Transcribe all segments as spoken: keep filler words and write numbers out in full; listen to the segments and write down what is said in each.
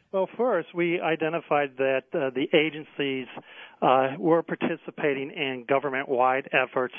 Well, first, we identified that uh, the agencies uh, were participating in government-wide efforts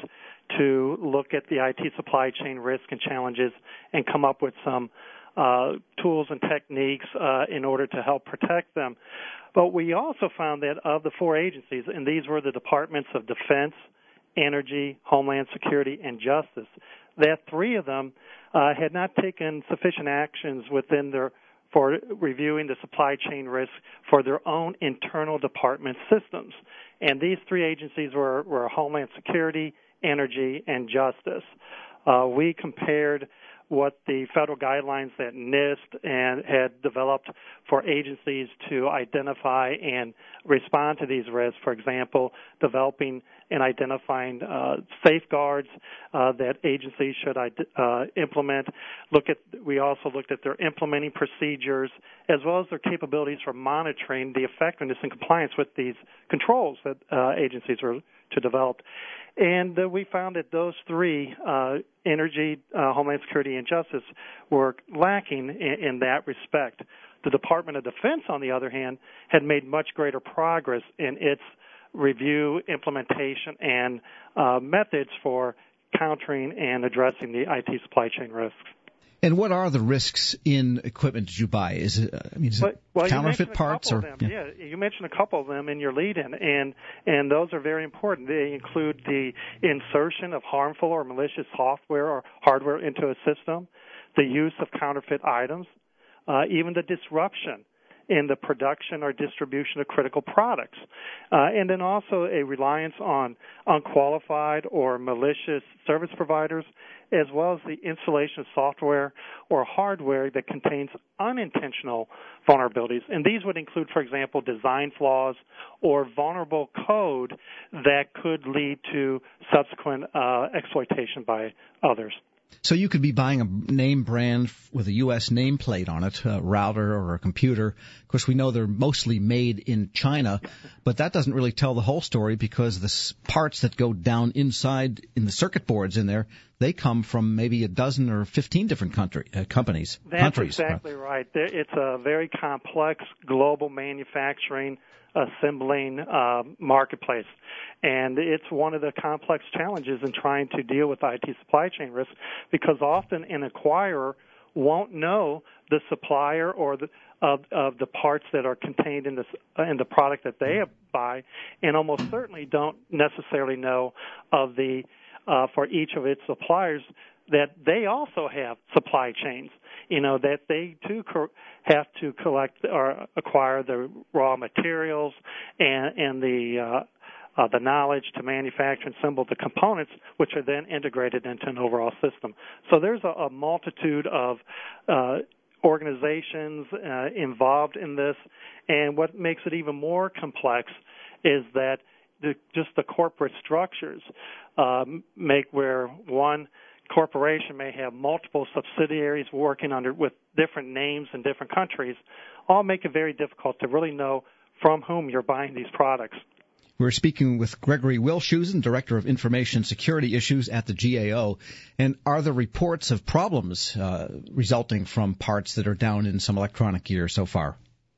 to look at the I T supply chain risk and challenges and come up with some uh, tools and techniques uh, in order to help protect them. But we also found that of the four agencies, and these were the Departments of Defense, Energy, Homeland Security, and Justice, that three of them uh, had not taken sufficient actions within their for reviewing the supply chain risk for their own internal department systems. And these three agencies were, were Homeland Security, Energy, and Justice. Uh, we compared what the federal guidelines that NIST and had developed for agencies to identify and respond to these risks. For example, developing and identifying uh, safeguards uh, that agencies should uh, implement. Look at. We also looked at their implementing procedures as well as their capabilities for monitoring the effectiveness and compliance with these controls that uh, agencies were to develop. And uh, we found that those three, uh, Energy, uh, Homeland Security, and Justice, were lacking in, in that respect. The Department of Defense, on the other hand, had made much greater progress in its review, implementation, and uh, methods for countering and addressing the I T supply chain risks. And what are the risks in equipment that you buy? Is it, I mean, is it well, counterfeit parts? Or yeah. yeah, you mentioned a couple of them in your lead-in, and and those are very important. They include the insertion of harmful or malicious software or hardware into a system, the use of counterfeit items, uh, even the disruption in the production or distribution of critical products, uh, and then also a reliance on unqualified or malicious service providers, as well as the installation of software or hardware that contains unintentional vulnerabilities. And these would include, for example, design flaws or vulnerable code that could lead to subsequent uh, exploitation by others. So you could be buying a name brand with a U S nameplate on it, a router or a computer. Of course, we know they're mostly made in China, but that doesn't really tell the whole story because the parts that go down inside in the circuit boards in there, they come from maybe a dozen or fifteen different country, uh, companies. That's countries. exactly right. It's a very complex global manufacturing assembling uh, marketplace. And it's one of the complex challenges in trying to deal with I T supply chain risk because often an acquirer won't know the supplier or the of, of the parts that are contained in, this, in the product that they buy, and almost certainly don't necessarily know of the uh, for each of its suppliers that they also have supply chains, you know, that they too co- have to collect or acquire the raw materials and, and the uh, uh, the knowledge to manufacture and assemble the components, which are then integrated into an overall system. So there's a, a multitude of uh, organizations uh, involved in this, and what makes it even more complex is that the, just the corporate structures um, make where one corporation may have multiple subsidiaries working under with different names in different countries, all make it very difficult to really know from whom you're buying these products. We're speaking with Gregory Wilshusen, Director of Information Security Issues at the G A O. And are there reports of problems uh, resulting from parts that are down in some electronic gear so far?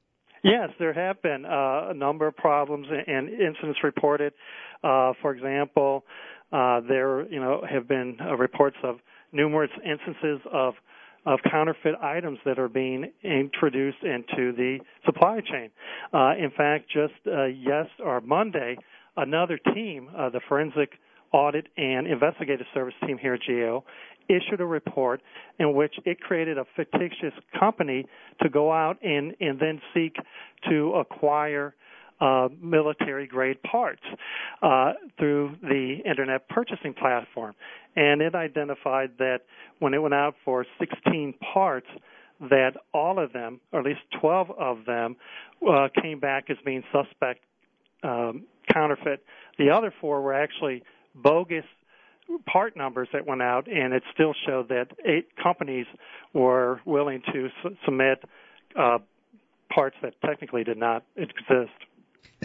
Yes, there have been uh, a number of problems and incidents reported. Uh, for example, uh, there you know have been uh, reports of numerous instances of of counterfeit items that are being introduced into the supply chain. Uh, in fact, just uh, yes or Monday, another team, uh, the Forensic Audit and Investigative Service team here at G A O, issued a report in which it created a fictitious company to go out and, and then seek to acquire uh, military-grade parts uh, through the Internet purchasing platform. And it identified that when it went out for sixteen parts, that all of them, or at least twelve of them, uh, came back as being suspect um, counterfeit. The other four were actually bogus part numbers that went out, and it still showed that eight companies were willing to su- submit uh, parts that technically did not exist.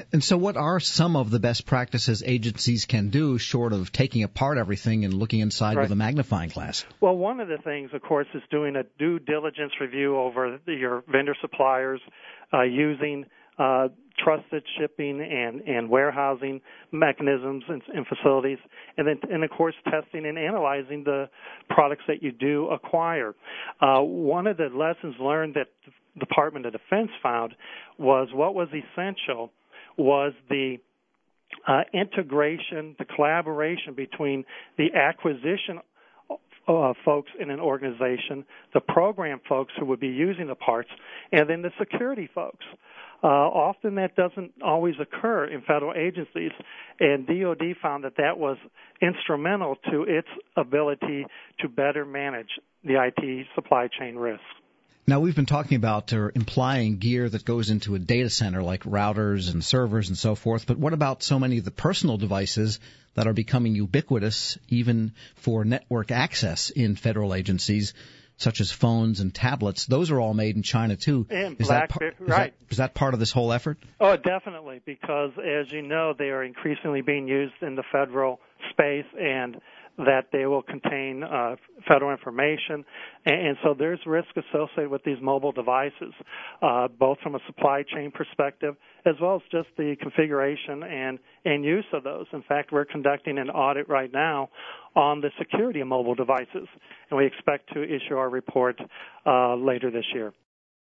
And so what are some of the best practices agencies can do short of taking apart everything and looking inside right. with a magnifying glass? Well, one of the things, of course, is doing a due diligence review over the, your vendor suppliers, uh, using uh, trusted shipping and, and warehousing mechanisms and, and facilities, and then, and of course, testing and analyzing the products that you do acquire. Uh, one of the lessons learned that the Department of Defense found was what was essential was the uh, integration, the collaboration between the acquisition uh, folks in an organization, the program folks who would be using the parts, and then the security folks. Uh, often that doesn't always occur in federal agencies, and D O D found that that was instrumental to its ability to better manage the I T supply chain risks. Now, we've been talking about or implying gear that goes into a data center like routers and servers and so forth, but what about so many of the personal devices that are becoming ubiquitous even for network access in federal agencies, such as phones and tablets? Those are all made in China, too. And is, Black, that par- is, right. that, is that part of this whole effort? Oh, definitely, because, as you know, they are increasingly being used in the federal space, and that they will contain uh, federal information. And, and so there's risk associated with these mobile devices, uh, both from a supply chain perspective as well as just the configuration and, and use of those. In fact, we're conducting an audit right now on the security of mobile devices, and we expect to issue our report uh, later this year.